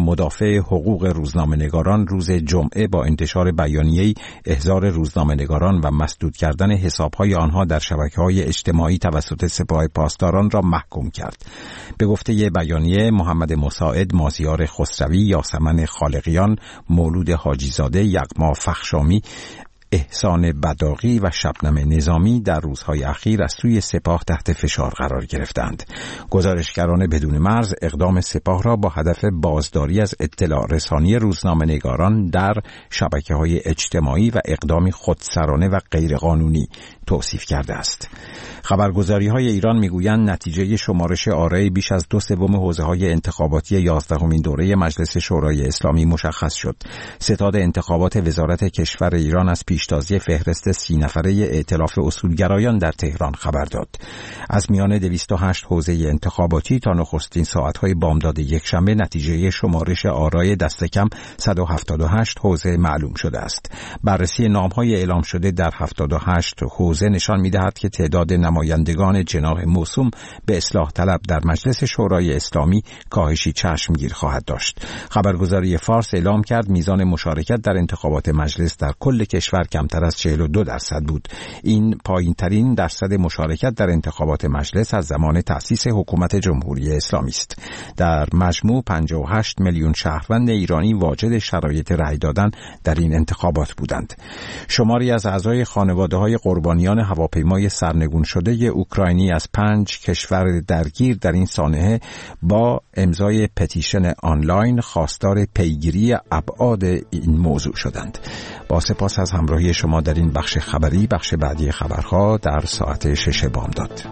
مدافع حقوق روزنامه‌نگاران روز جمعه با انتشار بیانیه‌ای احضار روزنامه‌نگاران و مسدود کردن حساب‌های آنها در شبکه‌های اجتماعی توسط سپاه پاسداران را محکوم کرد. به گفته بیانیه، محمد مساعد، مازیار خسروی، یاسمن خالقیان، مولود حاجیزاده، یغما فخشامی، احسان بداغی و شبنم نظامی در روزهای اخیر از سوی سپاه تحت فشار قرار گرفتند. گزارشگران بدون مرز اقدام سپاه را با هدف بازداری از اطلاع رسانی روزنامه‌نگاران در شبکه‌های اجتماعی و اقدامی خودسرانه و غیرقانونی توصیف کرده است. خبرگزاری‌های ایران می‌گویند نتیجه شمارش آرای بیش از 2/3 حوزه‌های انتخاباتی 11مین دوره مجلس شورای اسلامی مشخص شد. ستاد انتخابات وزارت کشور ایران از پیشتازی فهرست 30 نفره ائتلاف اصولگرایان در تهران خبر داد. از میان 208 حوزه انتخاباتی تا نخستین ساعت‌های بامداد یکشنبه نتیجه شمارش آرای دست کم 178 حوزه معلوم شده است. بررسی نام‌های اعلام شده در 78 حوزه نشان می‌دهد که تعداد نمایندگان جناح موسوم به اصلاح طلب در مجلس شورای اسلامی کاهشی چشمگیر خواهد داشت. خبرگزاری فارس اعلام کرد میزان مشارکت در انتخابات مجلس در کل کشور کمتر از 42% بود. این پایین‌ترین درصد مشارکت در انتخابات مجلس از زمان تأسیس حکومت جمهوری اسلامی است. در مجموع 58 میلیون شهروند ایرانی واجد شرایط رأی دادن در این انتخابات بودند. شماری از اعضای خانواده‌های قربانیان هواپیمای سرنگون شده اوکراینی از 5 کشور درگیر در این سانحه با امضای پتیشن آنلاین خواستار پیگیری ابعاد این موضوع شدند. با سپاس از همراهی شما در این بخش خبری. بخش بعدی خبرها در ساعت 6 بامداد.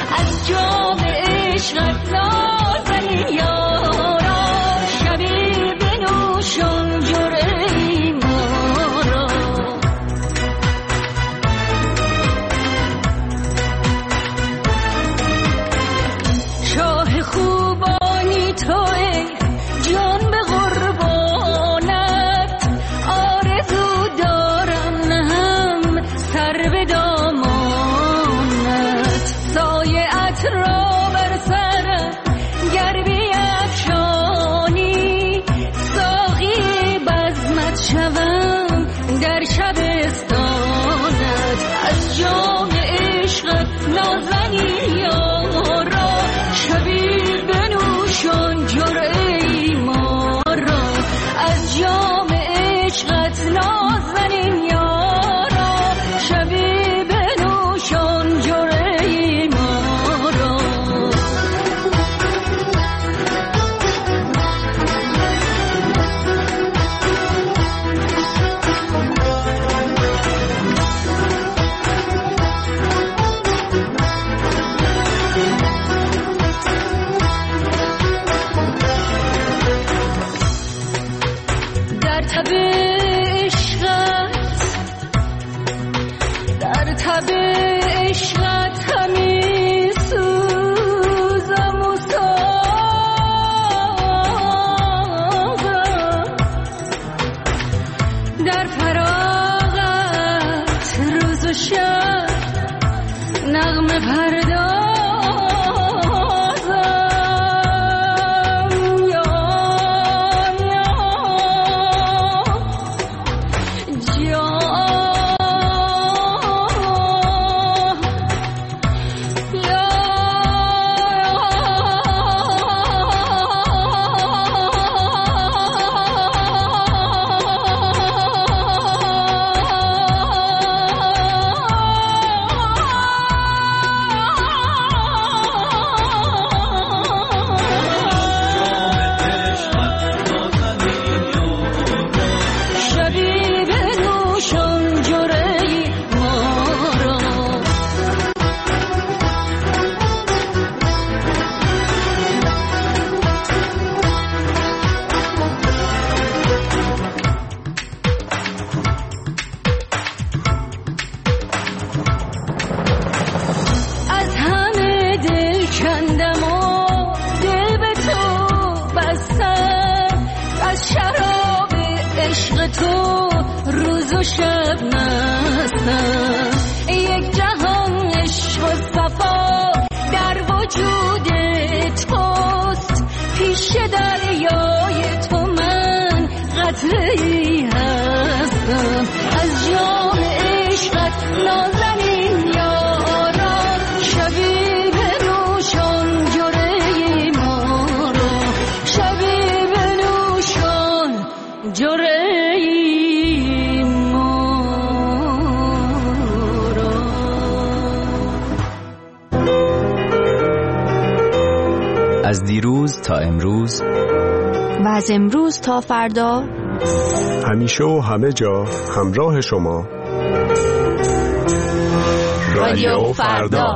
شبی از دیروز تا امروز و از امروز تا فردا، همیشه و همه جا همراه شما. رادیو فردا.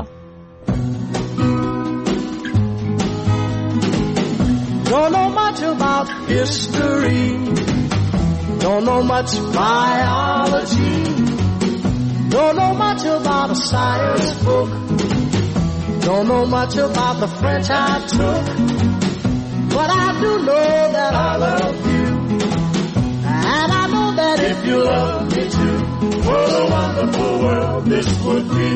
Don't know much about history, don't know much biology, don't know much about a science book, don't know much about the French I took, but I do know that I love you, and I know that if you love me too, what a wonderful world this would be.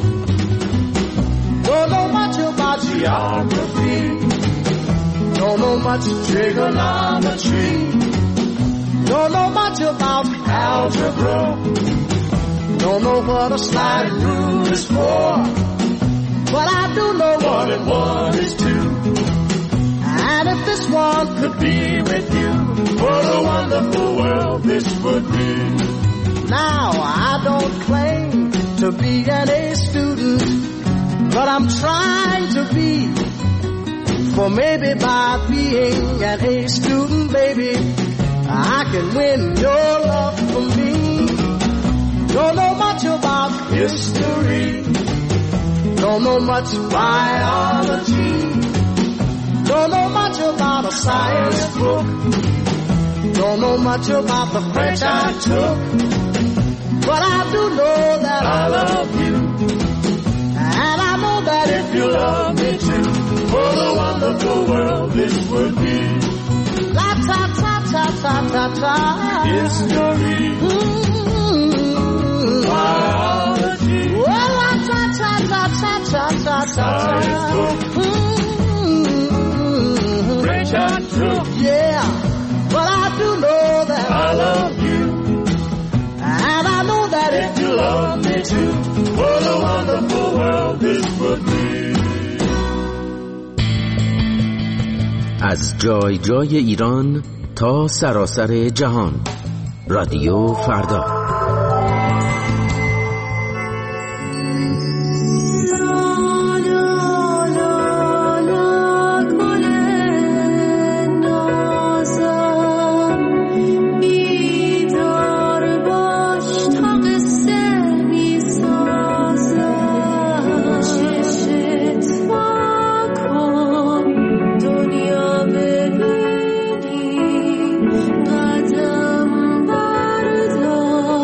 Don't know much about geography, don't know much trigonometry, don't know much about algebra, don't know what a sliding rule is for, but I do know 1 and 1 is 2. And if this one could be with you, what a wonderful world this would be. Now I don't claim to be an A student, but I'm trying to be. For maybe by being an A student, baby, I can win your love for me. Don't know much about history, don't know much biology, don't know much about a science book, don't know much about the French I took, but I do know that I love you, and I know that if you love me too, what a wonderful world this would be. La ta ta ta ta ta ta. History. Biology. Well, la ta ta ta ta ta ta ta. French I took. Yeah, but I do know that I love you, and I know that if you love me too, what a wonderful world this would be. از جای جای ایران تا سراسر جهان، رادیو فردا. قدم بردار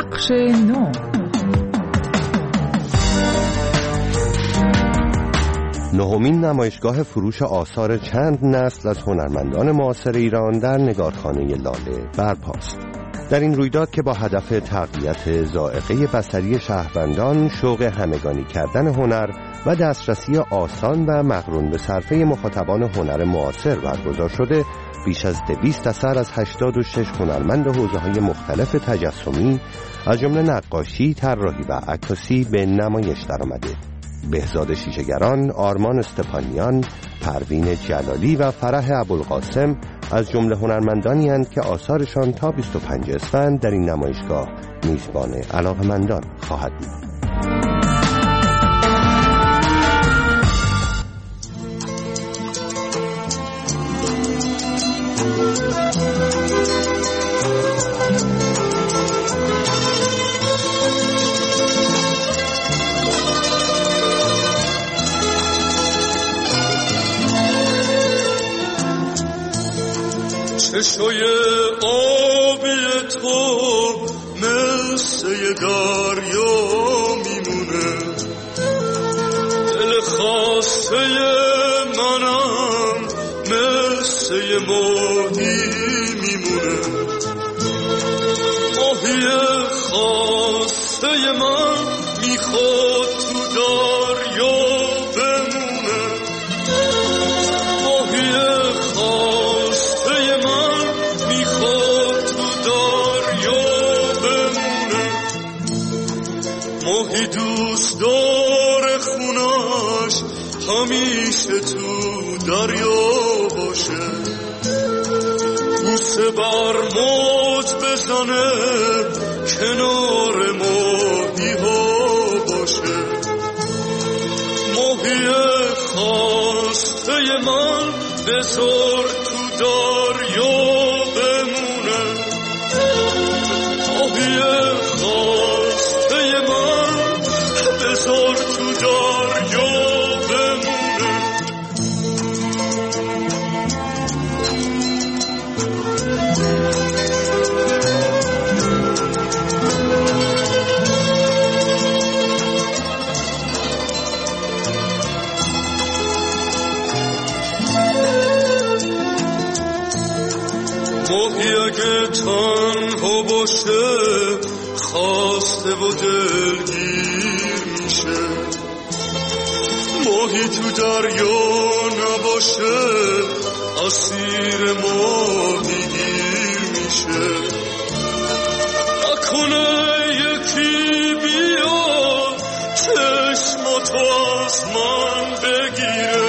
بخش 9. نهمین نمایشگاه فروش آثار چند نسل از هنرمندان معاصر ایران در نگارخانه لاله برپاست. در این رویداد که با هدف تقویت ذائقه بصری شهروندان، شوق همگانی کردن هنر و دسترسی آسان و مقرون به صرفه مخاطبان هنر معاصر برگزار شده، بیش از 200 اثر از 86 هنرمند حوزه‌های مختلف تجسمی از جمله نقاشی، طراحی و عکاسی به نمایش درآمده. بهزاد شیشه‌گران، آرمان استپانیان، پروین جلالی و فرح ابوالقاسم از جمله هنرمندانی اند که آثارشان تا 25 اسفند در این نمایشگاه میزبان علاقه‌مندان خواهد بود. چشای آبی تو مثل دریا میمونه، دل خاسته منم مثل ماهی میمونه، ماهی خاسته من میخواد تو دریا بمونه، ماهی خاسته من میخواد تو دریا بمونه، ماهی دوست داره خونش همیشه تو دریا باشه، بوسه بر موج بزنه کنار ماهی ها باشه، ماهی خاسته من بذار تو دریا بمونه، ماهی خاسته من بذار تو دریا بمونه. ماهی اگه تنها باشه خاسته و دلگیر میشه، ماهی تو دریا نباشه اسیر ماهی گیر میشه، نکنه یکی بیاد چشماتو از من بگیره،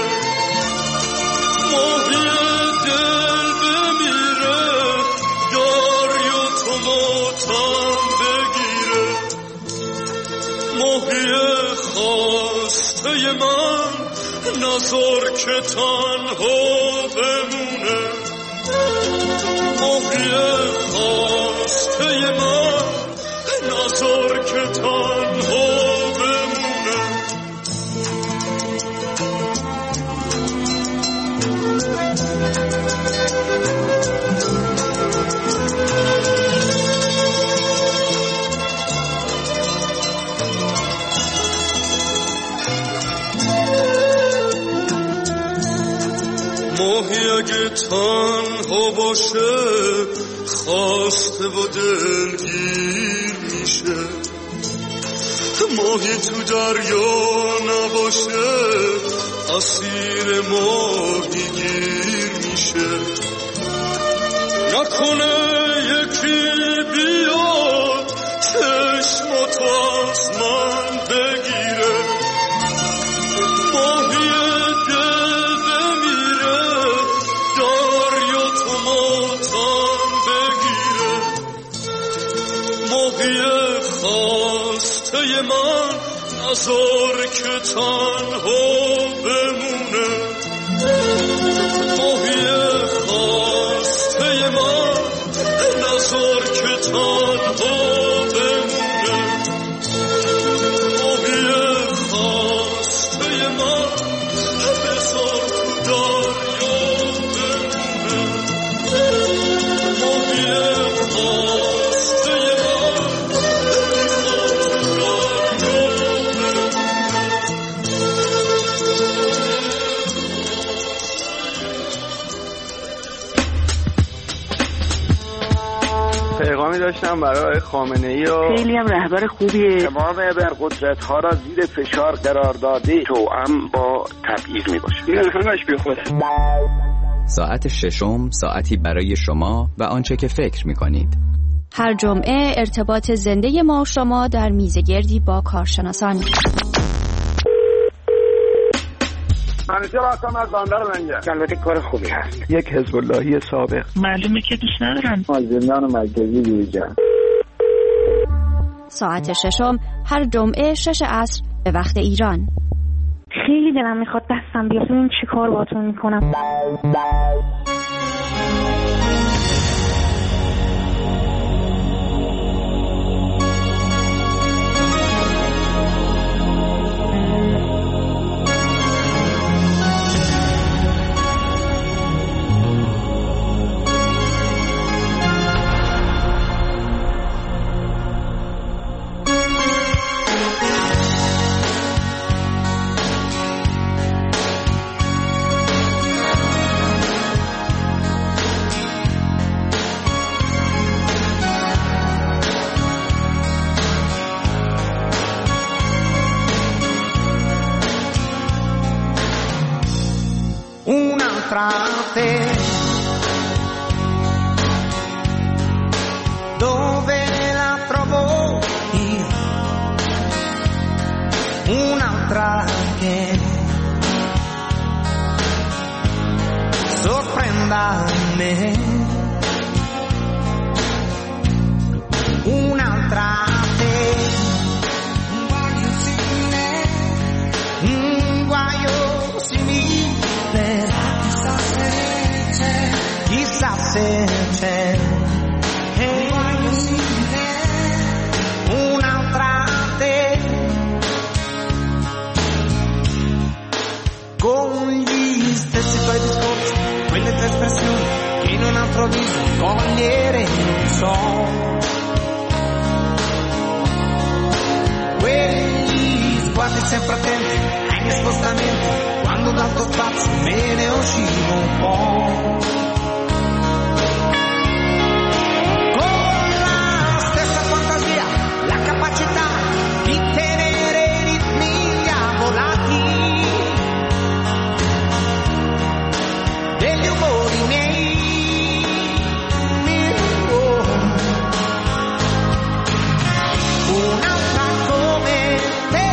ماهی دل بمیره دریا تو ماتم بگیره، ماهی خواسته من نذار که تنها بمونه، ماهی خواسته من نذار که تنها بمونه. ماهی اگه تنها باشه خاسته و دلگیر میشه، ماهی تو دریا نباشه اسیر ماهی گیر میشه، نکنه یکی بیاد چشماتو از من بگیره، ماهی دل بمیره دریا تو ماتم بگیره، ماهی خواسته من نذار که تنها بمونه، ماهی خواسته من نذار که تنها بمونه، ماهی خواسته من بذار تو دریا بمونه، ماهی خواسته من احترامی داشتم برای خامنه‌ای و خیلی هم رهبر خوبیه. تمام ابرقدرت‌ها را زیر فشار قرار داده توأم با تبعیض میباشه. این همش بیخوده. ساعت ششم ساعتی برای شما و آنچه که فکر می‌کنید. هر جمعه ارتباط زنده ما و شما در میزگردی با کارشناسان. منیژه هستم از بندرمنجه. البته کار خوبی هست. یک حزب اللهی سابق. معلومه که دوست ندارن. از زندان مرکزی بیرون. ساعت ششم هر جمعه 6 عصر به وقت ایران. خیلی دلم میخواد دستم بیاد ببینم چی کار باهاتون میکنم. Dove la trovo io? Un'altra che sorprenda me. Un'altra te. Un guaio simile. Un guaio simile. Chissà se c'è un'altra te con gli stessi tuoi discorsi, quelle tue espressioni che in un altro viso cogliere non so, quegli sguardi sempre attenti ai miei spostamenti quando dal tuo spazio me ne uscivo un po'. Di tenere i ritmi avvolati degli umori miei, un'altra come te,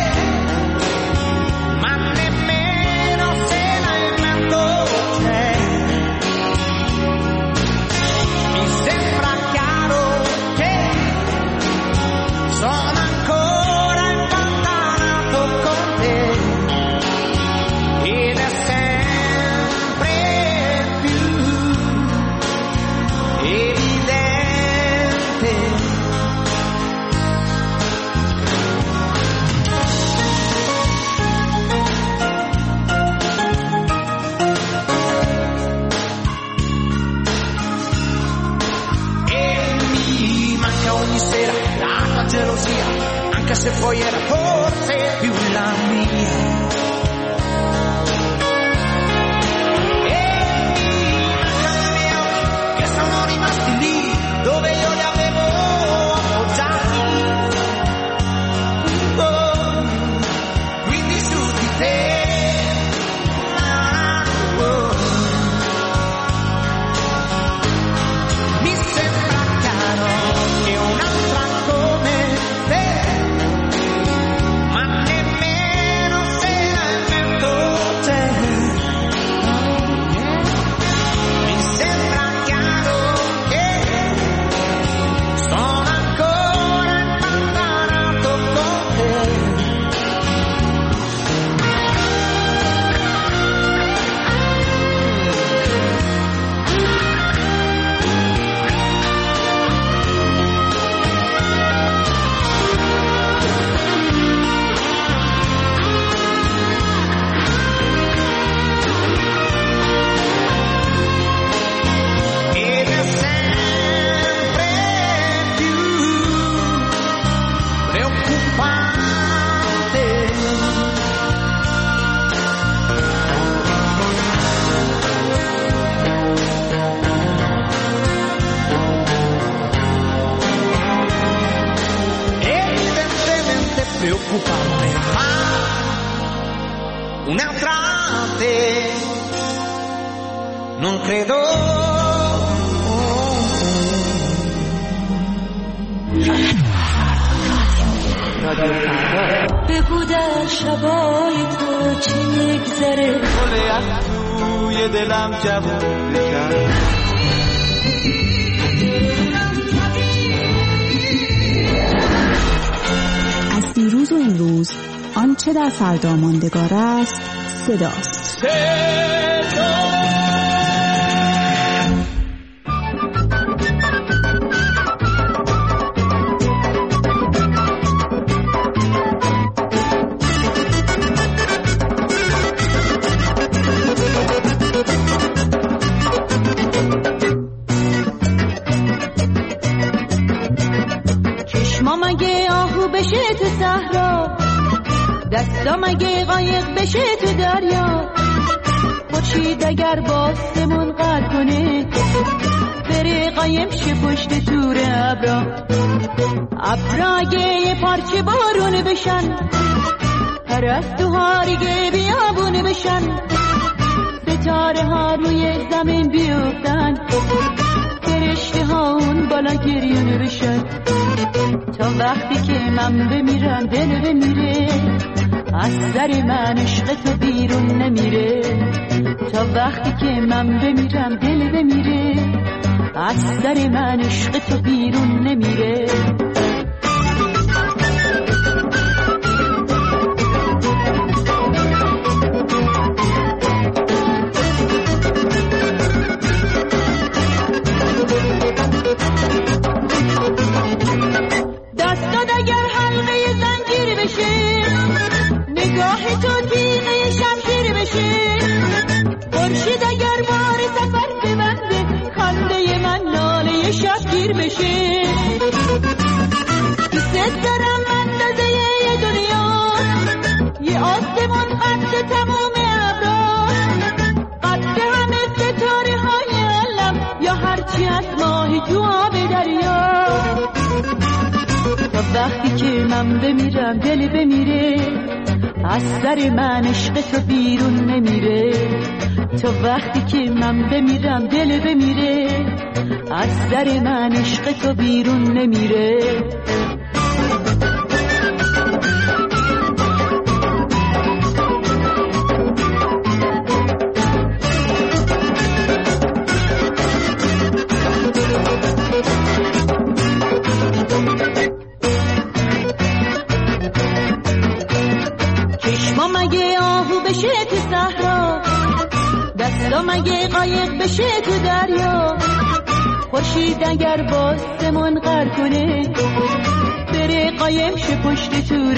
ma nemmeno se la invento c'è, te non credo. بگو در شبای تو چی میگذره گل از توی دلم جوون بکن از دیروز و امروز آنچه در فردا ماندگار است صداست. بشه تو صحرا دستا مگه قایق بشه تو دریا خورشید اگر باسمون قد کنه بره قایم شه پشت تور ابرا اگه یه پارچه بارون بشن پرستوهارگه بیابون بشن ستاره ها روی زمین بیفتن فرشته ها اون بالا گریون بشن تا وقتی که من بمیرم دل بمیره از سر من عشق تو بیرون نمیره تا وقتی که من بمیرم دل بمیره از سر من عشق تو بیرون نمیره وقتی که من بمیرم دل بمیره از سر من عشق تو بیرون نمیره تا وقتی که من بمیرم دل بمیره از سر من عشق تو بیرون نمیره مگه قایق بشه تو دریا خورشید اگر باسمون غر کنه بره قایم شه پشت تور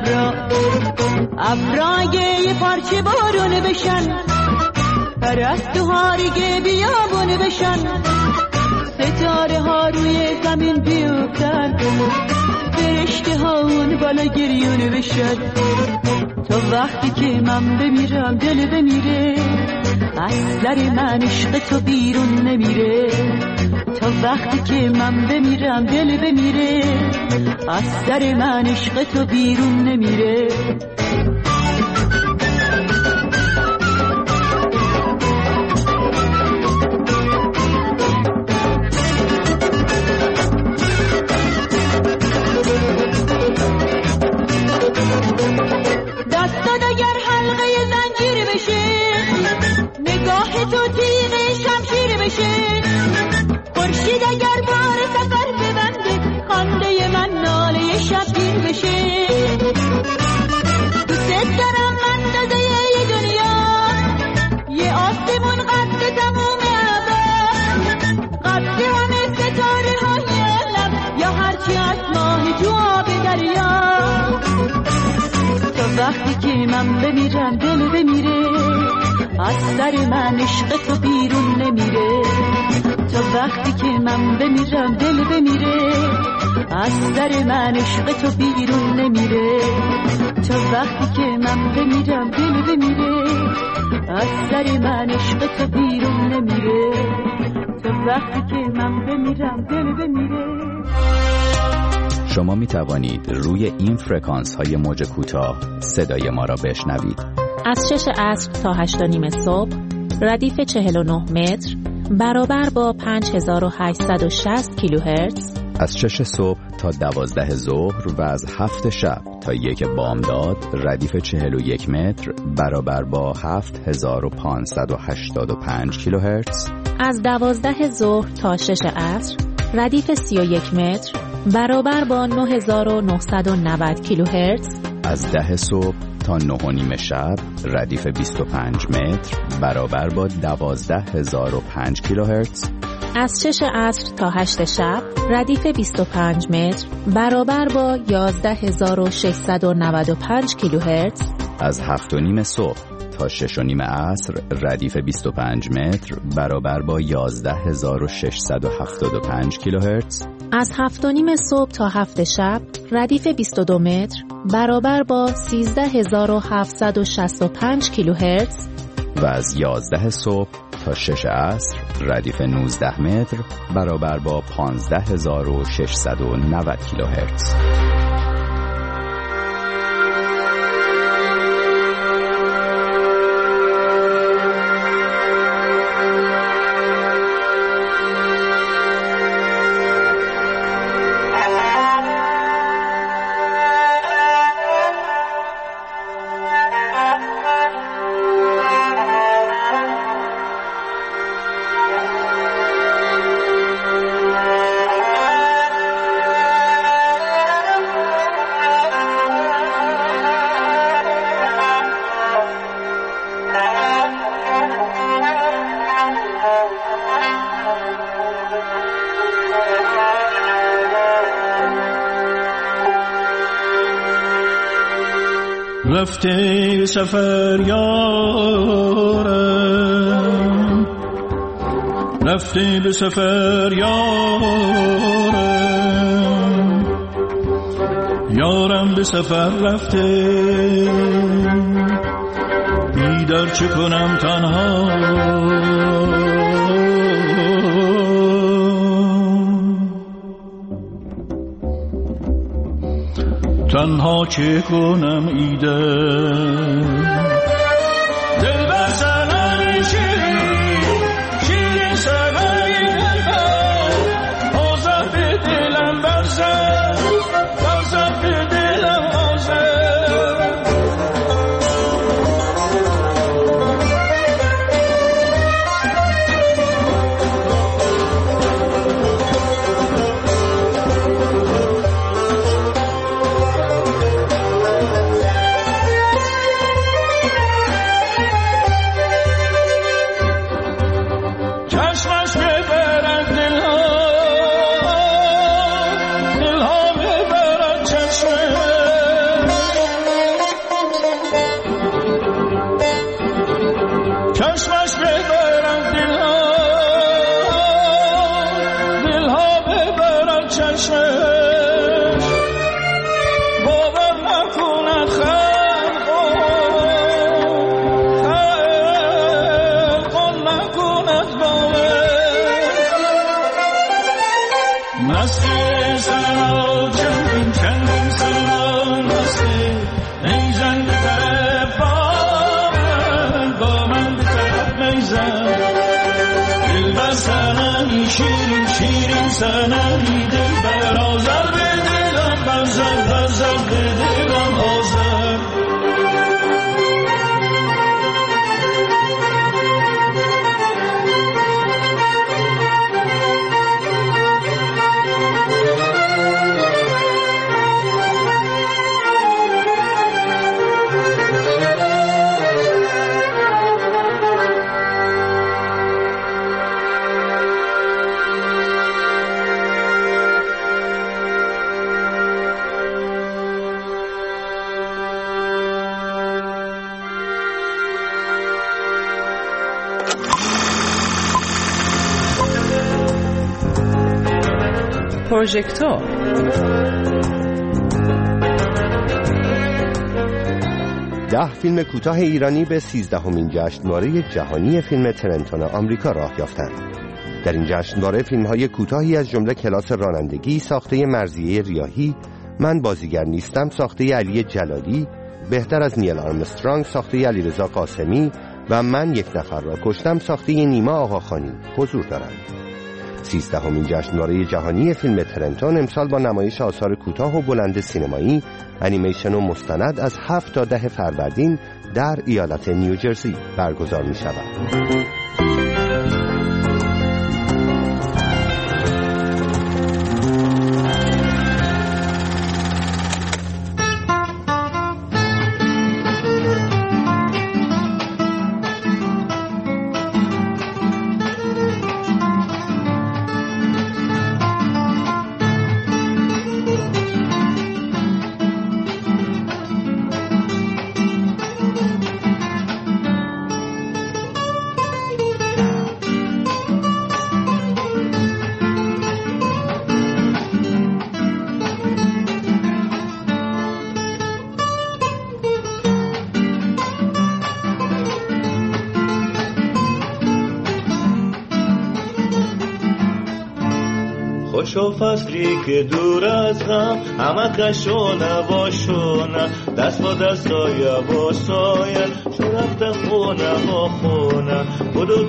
ابرا اگه یه پارچه بارون بشن پرستوهارگه بیابون بشن ستاره ها روی زمین بیفتن فرشته ها اون بالا گریون بشن تا وقتی که من بمیرم دل بمیره از سر من عشق تو بیرون نمیره تا وقتی که من بمیرم دل بمیره از سر من عشق تو بیرون نمیره تو تیغ شمشیر بشه خورشید اگر بار سفر ببنده خنده من ناله شبگیر بشه دوست دارم اندازه یه دنیا یه آسمون قد تموم قد همه ستاره های علم یا هرچی از ماه تو آب دریا تا وقتی که من بمیرم دل بمیره از سر من عشق تو بیرون نمیره تا وقتی که من بمیرم دل بمیره از سر من عشق تو بیرون نمیره تا وقتی که من بمیرم دل بمیره از سر من عشق تو بیرون نمیره تا وقتی که من بمیرم دل بمیره. شما می توانید روی این فرکانس های موج کوتاه صدای ما را بشنوید. از 6 عصر تا 8 و نیم صبح ردیف 49 متر برابر با 5860 کیلوهرتز از 6 صبح تا 12 ظهر و از 7 شب تا 1 بامداد ردیف 41 متر برابر با 7585 کیلوهرتز از 12 ظهر تا 6 عصر ردیف 31 متر برابر با 9990 کیلوهرتز از 10 صبح تا 9 و نیم شب ردیف 25 متر برابر با 12005 کیلوهرتز از 6 عصر تا 8 شب ردیف 25 متر برابر با 11695 کیلوهرتز از 7 و نیم صبح تا 6 و نیم عصر ردیف 25 متر برابر با 11675 کیلوهرتز از 7 و نیم صبح تا 7 شب ردیف 22 متر برابر با 13765 کیلوهرتز و از 11 صبح تا 6 عصر ردیف 19 متر برابر با 15690 کیلوهرتز. رفته سفر یارم، رفته به سفر یارم، یارم به سفر رفته، بیدار چه کنم تنها، تنها چه کنم ایده دل بر سنایی شیرین شیرین سنایی دل بر آزر به دلم برزد برزد به دلم آزر شیرین شیرین سنایی دل بر آزر به دلم برزد برزد به دلم آزر پروژکتور 10 فیلم کوتاه ایرانی به 13مین جشنواره جهانی فیلم ترنتون آمریکا راه یافتند. در این جشنواره فیلم‌های کوتاهی از جمله کلاس رانندگی ساخته مرضیه ریاحی، من بازیگر نیستم ساخته علی جلالی بهتر از نیل آرمسترانگ ساخته علیرضا قاسمی و من یک نفر را کشتم ساخته نیما آقاخانی حضور دارند. 13مین جشنواره جهانی فیلم ترنتون امسال با نمایش آثار کوتاه و بلند سینمایی، انیمیشن و مستند از 7 تا 10 فروردین در ایالت نیوجرسی برگزار می شود. خوشو فصلی که دور از غم همه کشو نباشونه دست با دستای با سایه چو رفته خونه با خونه بدو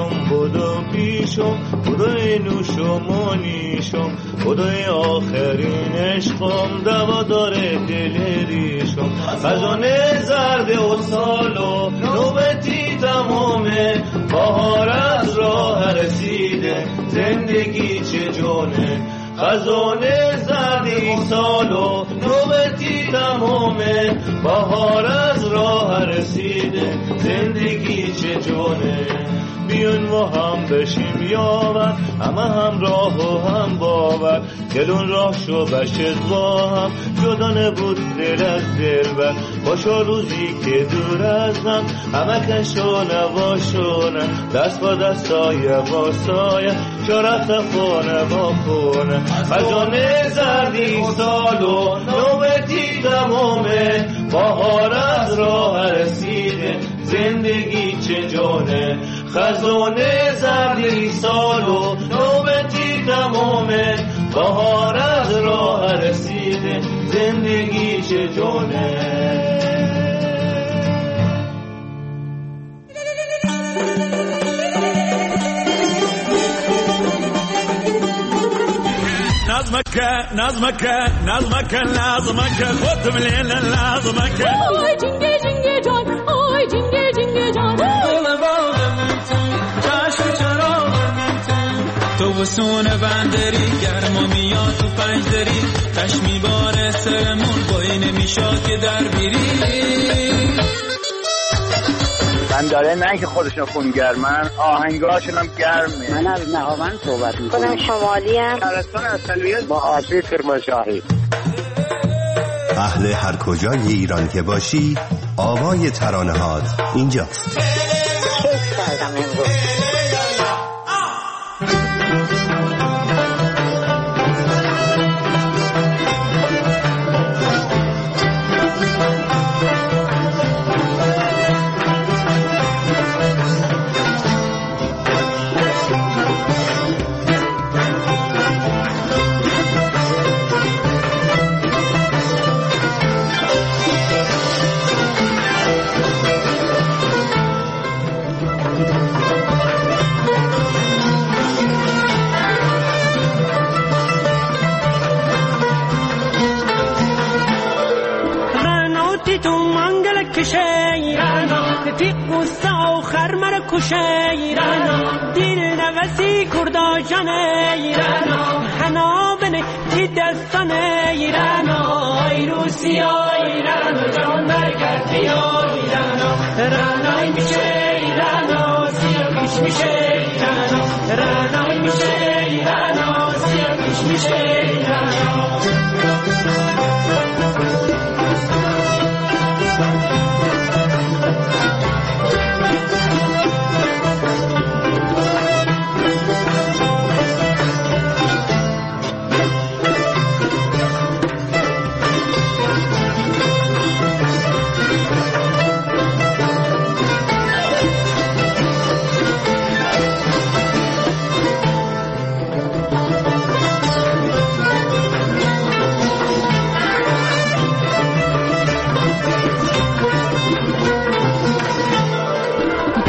پیشم بدو اینوشم و نیشم بدو آخرین عشقم دوا داره دل ریشم خزانه زرد و سالو نوبتی تمامه بهار از راه رسیده زندگی چه جونه خزانه زردی سالو نوبتی تمامه بهار از راه رسیده زندگی چه جونه بیون و هم بشیم یاور همه هم راه و هم باور دلون راه شو بشد با هم جدا نبود دل از دل بر باشا روزی که دور از هم همه کشو نباشونه دست با دستای با سایه چو رفت خونه با خونه خزانه زردی سالو نوبتی تمامه بهار از راه رسیده زندگی چه جونه خزانه زردی سالو نوبتی تمامه بهار از راه رسیده زندگی چه جونه نظمك خود مليل نظمك آی جنگه جنگه جان آی جنگه جنگه جان تو وسونه بندری گرما میاد تو پنجدری تشمی باره سرمون بایی نمیشاد که در بیری بنداره نه که خودشون خونگرمن آهنگاشون هم گرمه من از نهاوند صحبت میکنم خودم شمالی هم شهرستان اصلیت با آسی کرمانشاهی اهل هر کجای ایران که باشی آوای ترانه هات اینجاست. کیف کردم امروز ایران دل نوسی کردا جان ایران حنا بنه تی دستان ایران ای روسیا ایران جان برگردی ایران رانای میشه ایران سیر پیش میشه ایران رانای میشه ایران سیر پیش میشه ایران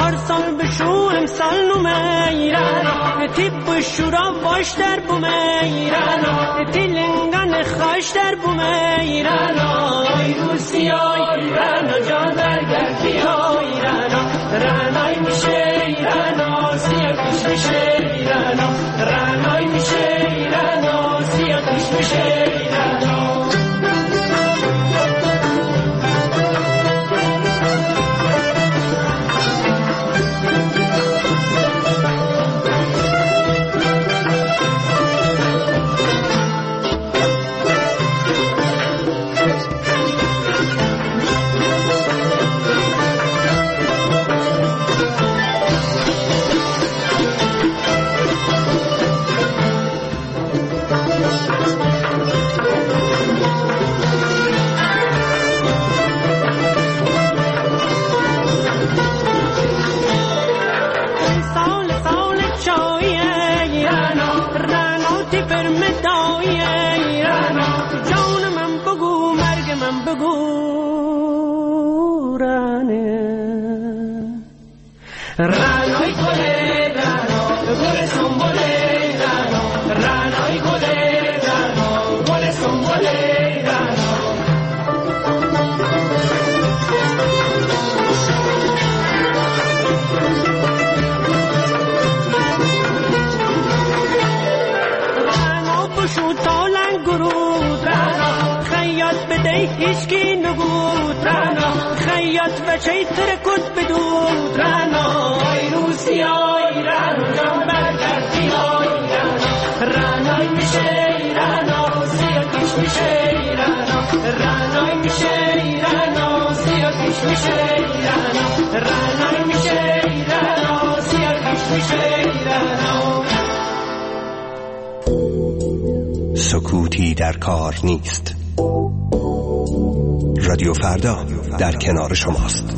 پارسال بشو امسال نمیرن تیب شورا باش در بومیرن تیلنگان خاش در بومیرن ای روسیا ایران جان در گردی ها ایران رنای میشه ایران آسیا کش میشه ایران رنای میشه ایران آسیا کش میشه ایران رانای گله رانا گل سنبله رانا رانای گله رانا گل سنبله رانا رانا بشو تالن گرود رانا خیاط بده هیچکی نگود رانا خیاط بچه ترکت بدود رانا ای روسیا ایران جان برگردی ها ایران رانای میشه ایران آسیا کش میشه ایران رانای میشه ایران آسیا کش میشه ایران رانای میشه ایران آسیا کش میشه ایران سکوتی در کار نیست. رادیو فردا در کنار شماست.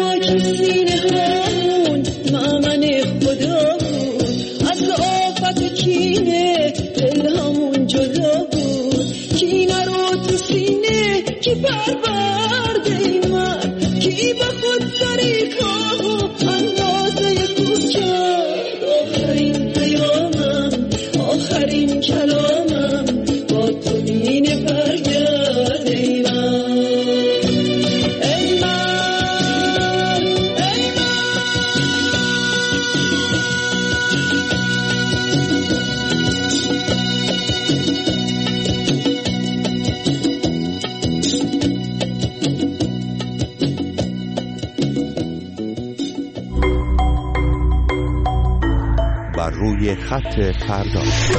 خاک سینه همون مأمن خدا بود، از آفت کینه دل همون جدا بود. کینه رو تو سینه کی پرورده من، کی با خود طریقه و اندازه کوب کرد. آخرین پیامم آخرین کلامم با تو دینه برگرد ای من. بر روی خط فردا.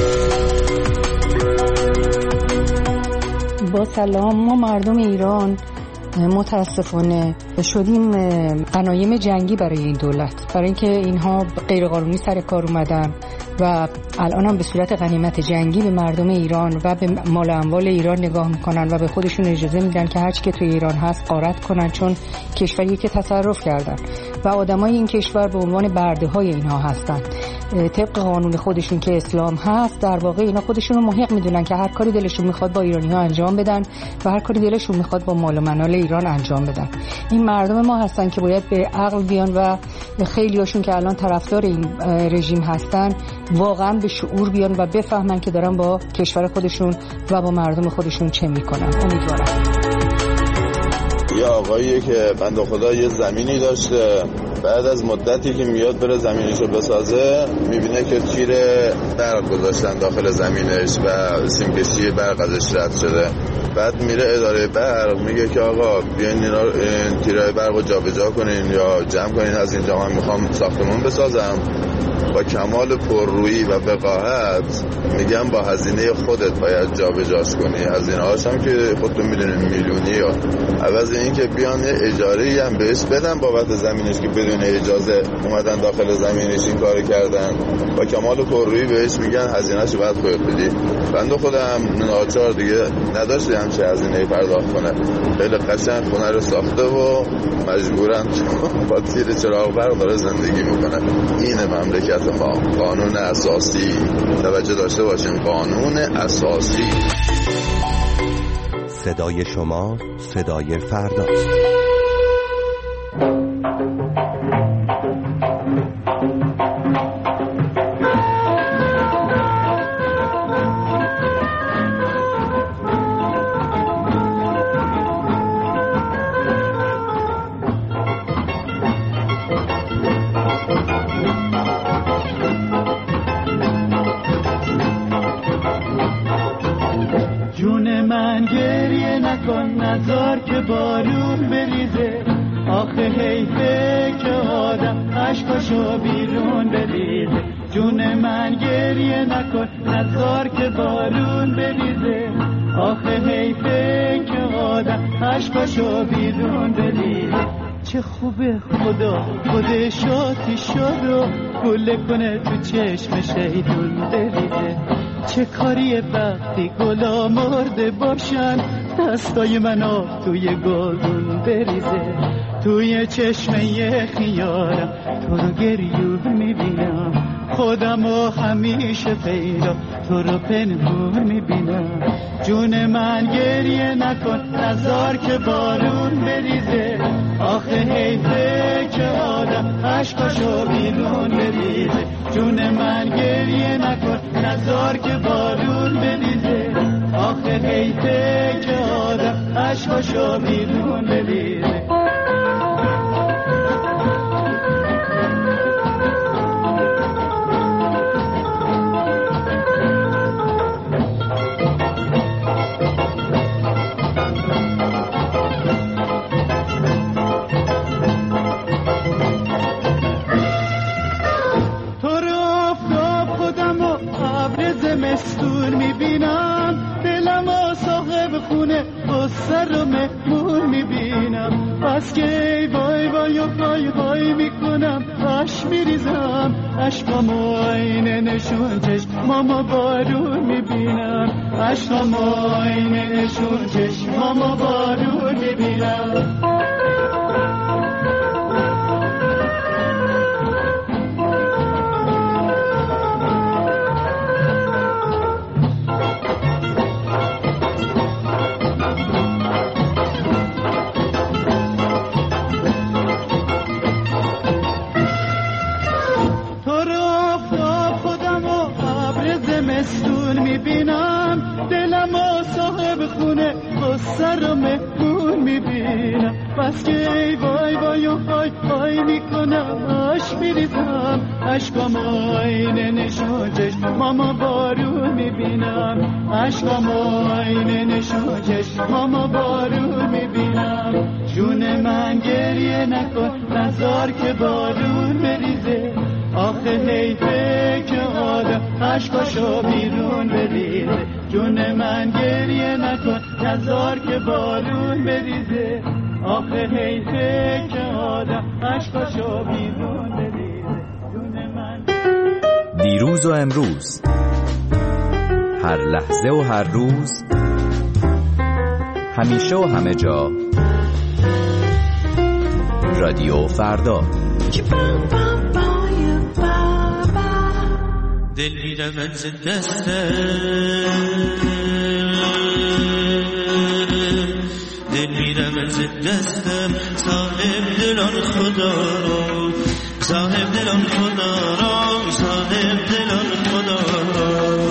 با سلام، ما مردم ایران متاسفانه شدیم غنایم جنگی برای این دولت، برای اینکه اینها غیرقانونی سر کار اومدن و الان هم به صورت غنیمت جنگی به مردم ایران و به مال اموال ایران نگاه میکنن و به خودشون اجازه میدن که هرچی که توی ایران هست غارت کنن، چون کشوری که تصرف کردن و آدمای این کشور به عنوان برده های اینها هستن. طبق قانون خودشون که اسلام هست، در واقع اینا خودشون رو محق میدونن که هر کاری دلشون میخواد با ایرانی ها انجام بدن و هر کاری دلشون میخواد با مال و منال ایران انجام بدن. این مردم ما هستن که باید به عقل بیان و خیلی هاشون که الان طرفدار این رژیم هستن واقعا به شعور بیان و بفهمن که دارن با کشور خودشون و با مردم خودشون چه میکنن. امیدوارم. یه آقاییه که بنده خدا یه زمینی داشته، بعد از مدتی که میاد بره زمینشو بسازه میبینه که تیر برق گذاشتن داخل زمینش و سیمکشی برق ازش رد شده. بعد میره اداره برق میگه که آقا بیاین این تیرهای برق رو جابجا کنین یا جمع کنین، از اینجا من میخوام ساختمون بسازم. با کمال پررویی و وقاحت میگم با هزینه خودت باید جابجاش کنی. هزینه هاش هم که خودتون میدونین میلیونیه. عوض این که بیان اجاره‌ای هم بهش بدن بابت زمینش که بدون اجازه اومدن داخل زمینش این کارو کردن، با کمال پررویی بهش میگن هزینه‌شو باید خودت بدی. بنده خودم ناچار دیگه نداشته همچه هزینه‌ای پرداخت کنه. خیلی قشنگ خونه رو ساخته و مجبورن با تیر چراغ برق داره زندگی میکنه. این مملکت ما قانون اساسی، توجه داشته باشین، قانون اساسی. صدای شما صدای فردا. نزار که بارون بریزه، آخه حیفه که آدم عشقاشو بیرون بریزه. جون من گریه نکن، نزار که بارون بریزه، آخه حیفه که آدم عشقاشو بیرون بریزه. چه خوبه خدا خودشاتی شد و گله کنه تو چشم شیطون بریزه. چه کاریه وقتی گلا مرده باشن، دستای من آب توی گلدون بریزه. توی چشمه خیارم تو رو گریون میبینم، خودمو همیشه پیدا تو رو پنهون میبینم. جون من گریه نکن، نزار که بارون بریزه، آخه حیفه که آدم عشقاشو بیرون بریزه. جون من گریه نکن، نزار که بارون بریزه، آخه حیفه که آدم عشقاشو بیرون بریزه. زمستون میبینم، دلم و صاحب خونه سر و مهمون میبینم. بس که ای وای وای و وای وای میکنم، اش میریزم اشکامو عینه نشون چشمامو بارون میبینم. اشکامو عینه نشون چشمامو بارون میبینم. های های میکنم آش میریزم عشقام آینه نشون چشماما بارون میبینم عشقام آینه نشون چشماما بارون میبینم جون من گریه نکن نزار که بارون بریزه آخه حیفه که آدم عشقاشو بیرون بریزه جون من گریه نکن نزار که بارون بریزه آخه حیفه که آدم عشقاشو بیرون بریزه جون من. دیروز و امروز، هر لحظه و هر روز، همیشه و همه جا، رادیو فردا. دل میرود ز دستم دل میرود ز دستم صاحب دلان خدا رو صاحب دلان خدا رو صاحب دلان خدا رو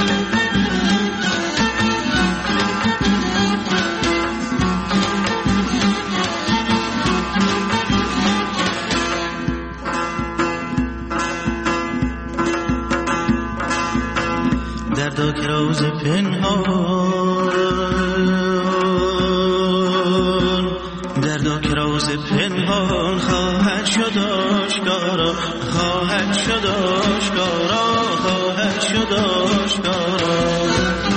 دردا که روز پنهان دردا که روز پنهان خواهد شد آشکارا خواهد شد آشکارا خواهد شد آشکارا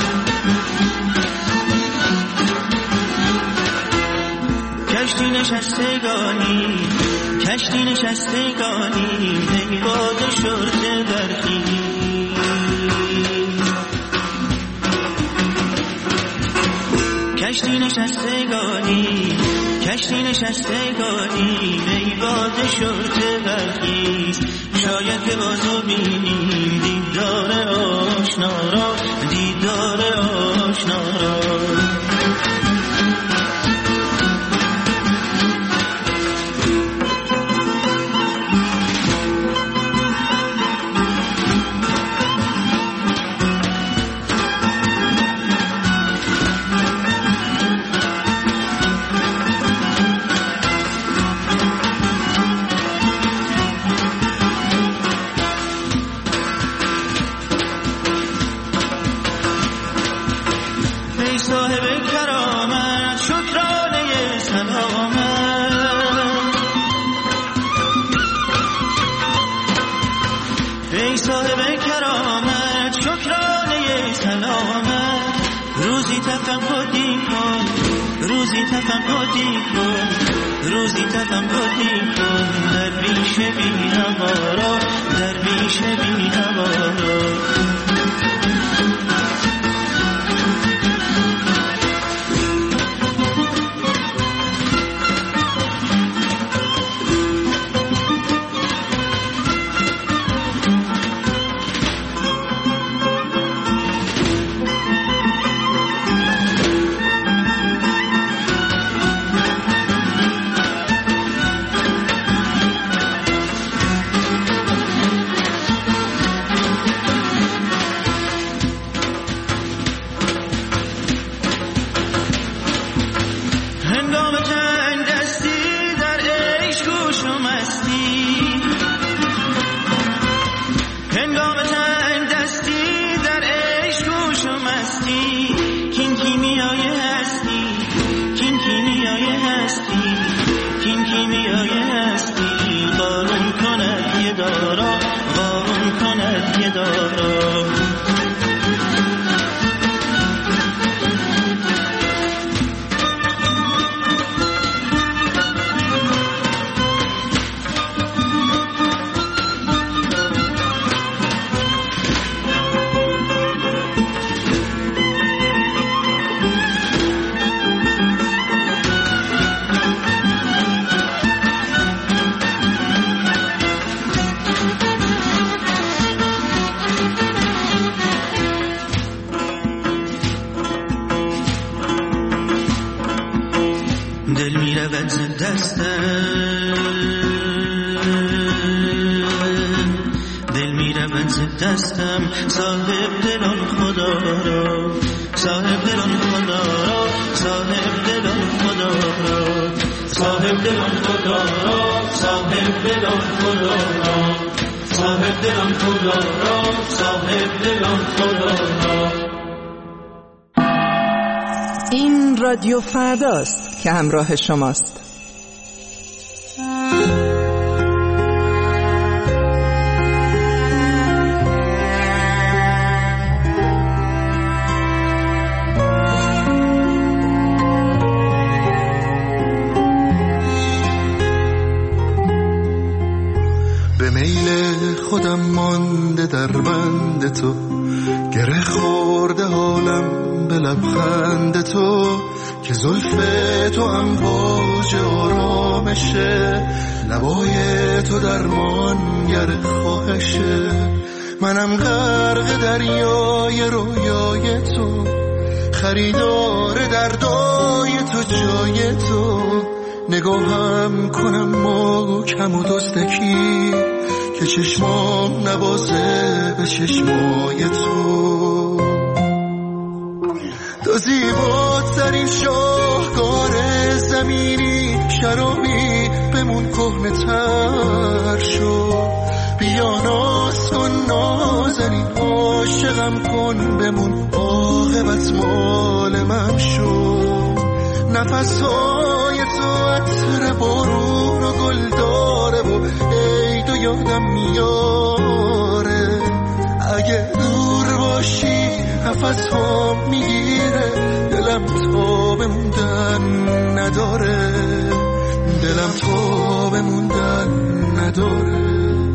کشتی نشستگانی کشتی نشستگانی ای باد شرط برخی کشتی نشستگانی کشتی نشستگانی ای باد شرط برخیز شاید که بازو بینیم دیدار آشنا را دیدار آشنا را روزی تفقدی کن در بیش بی نوارا در بیش بی نوارا دستم صاحب دلان خدا را صاحب دلان خدا را صاحب دلان خدا را صاحب صاحب دلان خدا را، صاحب دلان خدا را، صاحب دلان خدا را، صاحب دلان خدا را. این رادیو فرداست که همراه شماست. به میل خودم مانده در بند تو، گره خورده حالم به لبخند تو، که زلف تو امواج آرامشه، لبای تو درمانگر خواهشه. منم غرق دریای رویای تو، خریدار دردای تو جای تو. نگاهم کنم محکم و دزدکی، که چشمام نوازه به چشمای تو. تو زیباترین شاهکار زمینی، شرابی بمون کهنه تر شو. بیا ناز کن نازنین، عاشقم کن بمون، عاقبت مال من شو. نفسهای تو عطر بارون و گل داره و عید و یادم میاره. اگه دور باشی نفسام میگیره، دلم تا بموندن نداره، دلم تا بموندن نداره.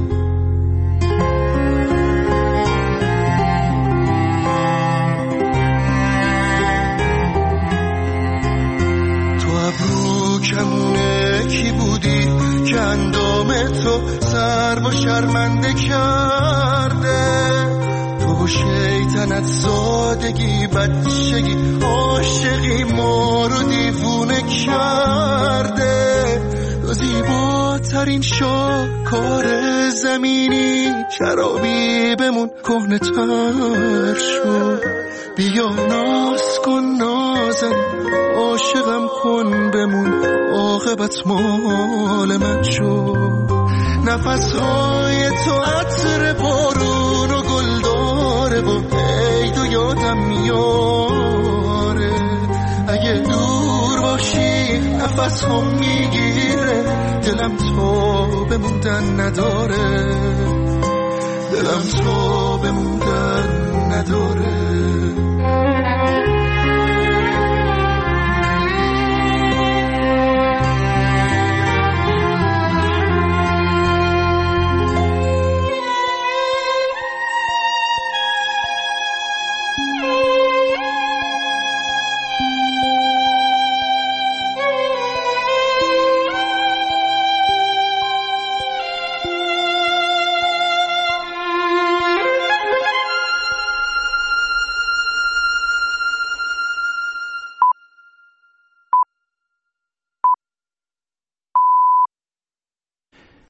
کمونه کی بودی که اندام تو سر و شرمنده کرده؟ تو و شیطنت سادگی بچگی عاشقی ما رو دیوونه کرده. تو زیباترین شاهکار زمینی، شرابی بمون کهنه تر شو. بیا ناز کن نازن، عاشقم کن بمون، عاقبت مال من شو. نفسهای تو عطر بارون و گل داره و عید و یادم میاره. اگه دور باشی نفسم میگیره، دلم تا بموندن نداره، دلم تا بموندن نداره.